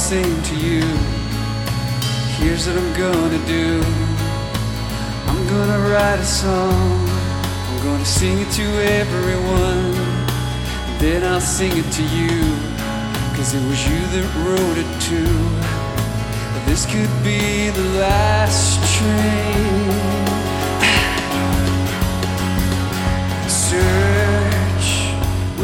sing to you. Here's what I'm gonna do. I'm gonna write a song. I'm gonna sing it to everyone. Then I'll sing it to you, 'cause it was you that wrote it too. This could be the